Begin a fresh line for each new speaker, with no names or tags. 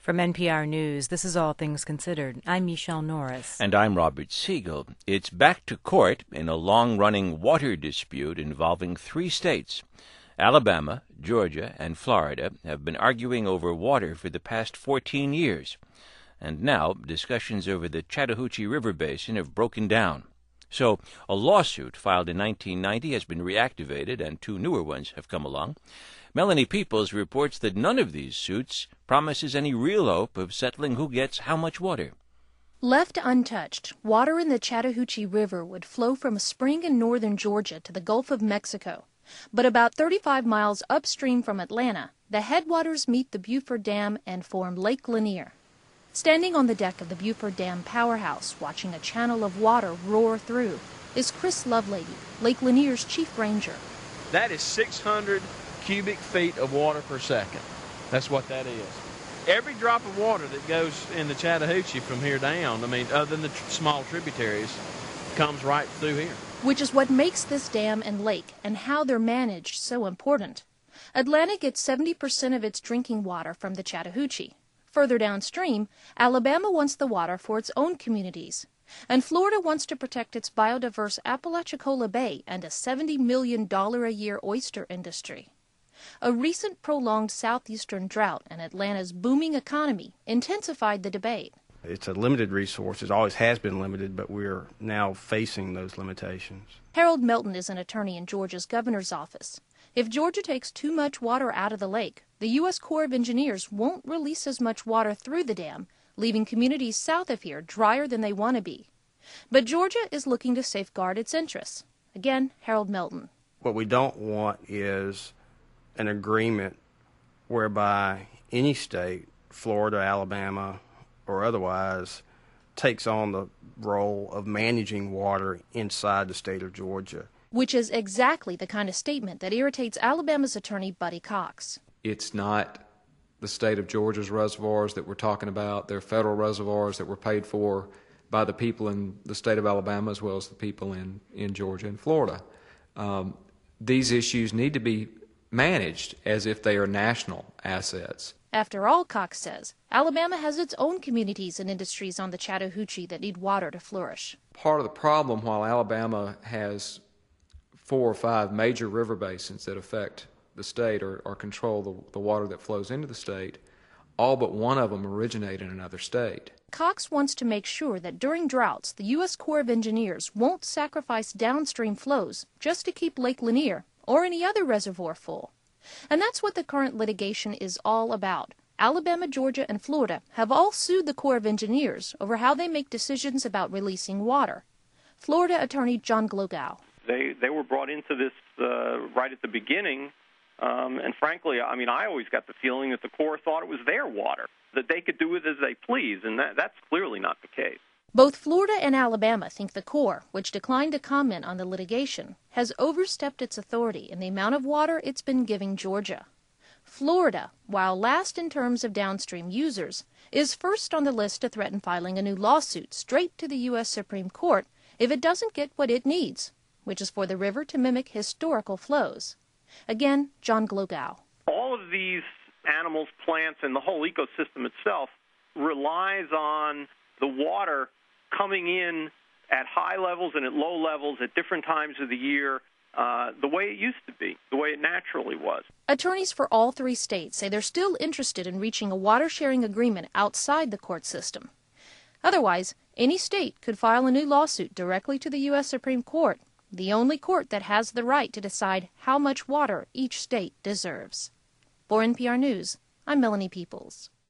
From NPR News, this is All Things Considered. I'm Michelle Norris.
And I'm Robert Siegel. It's back to court in a long-running water dispute involving 3 states. Alabama, Georgia, and Florida have been arguing over water for the past 14 years. And now, discussions over the Chattahoochee River Basin have broken down. So, a lawsuit filed in 1990 has been reactivated, and 2 newer ones have come along. Melanie Peoples reports that none of these suits promises any real hope of settling who gets how much water.
Left untouched, water in the Chattahoochee River would flow from a spring in northern Georgia to the Gulf of Mexico. But about 35 miles upstream from Atlanta, the headwaters meet the Buford Dam and form Lake Lanier. Standing on the deck of the Buford Dam powerhouse, watching a channel of water roar through, is Chris Lovelady, Lake Lanier's chief ranger.
That is 600 cubic feet of water per second. That's what that is. Every drop of water that goes in the Chattahoochee from here down, other than the small tributaries, comes right through here.
Which is what makes this dam and lake and how they're managed so important. Atlanta gets 70% of its drinking water from the Chattahoochee. Further downstream, Alabama wants the water for its own communities. And Florida wants to protect its biodiverse Apalachicola Bay and a $70 million a year oyster industry. A recent prolonged southeastern drought and Atlanta's booming economy intensified the debate.
It's a limited resource. It always has been limited, but we're now facing those limitations.
Harold Melton is an attorney in Georgia's governor's office. If Georgia takes too much water out of the lake, the U.S. Corps of Engineers won't release as much water through the dam, leaving communities south of here drier than they want to be. But Georgia is looking to safeguard its interests. Again, Harold Melton.
What we don't want is an agreement whereby any state, Florida, Alabama, or otherwise, takes on the role of managing water inside the state of Georgia.
Which is exactly the kind of statement that irritates Alabama's attorney Buddy Cox.
It's not the state of Georgia's reservoirs that we're talking about. They're federal reservoirs that were paid for by the people in the state of Alabama as well as the people in Georgia and Florida. These issues need to be managed as if they are national assets.
After all, Cox says, Alabama has its own communities and industries on the Chattahoochee that need water to flourish.
Part of the problem, while Alabama has 4 or 5 major river basins that affect the state or control the water that flows into the state, all but one of them originate in another state.
Cox wants to make sure that during droughts, the U.S. Corps of Engineers won't sacrifice downstream flows just to keep Lake Lanier or any other reservoir full. And that's what the current litigation is all about. Alabama, Georgia, and Florida have all sued the Corps of Engineers over how they make decisions about releasing water. Florida attorney John Glogow.
They were brought into this right at the beginning, and frankly, I always got the feeling that the Corps thought it was their water, that they could do with it as they please, and that's clearly not the case.
Both Florida and Alabama think the Corps, which declined to comment on the litigation, has overstepped its authority in the amount of water it's been giving Georgia. Florida, while last in terms of downstream users, is first on the list to threaten filing a new lawsuit straight to the U.S. Supreme Court if it doesn't get what it needs, which is for the river to mimic historical flows. Again, John Glogow.
All of these animals, plants, and the whole ecosystem itself relies on the water coming in at high levels and at low levels at different times of the year, the way it used to be, the way it naturally was.
Attorneys for all 3 states say they're still interested in reaching a water-sharing agreement outside the court system. Otherwise, any state could file a new lawsuit directly to the U.S. Supreme Court, the only court that has the right to decide how much water each state deserves. For NPR News, I'm Melanie Peoples.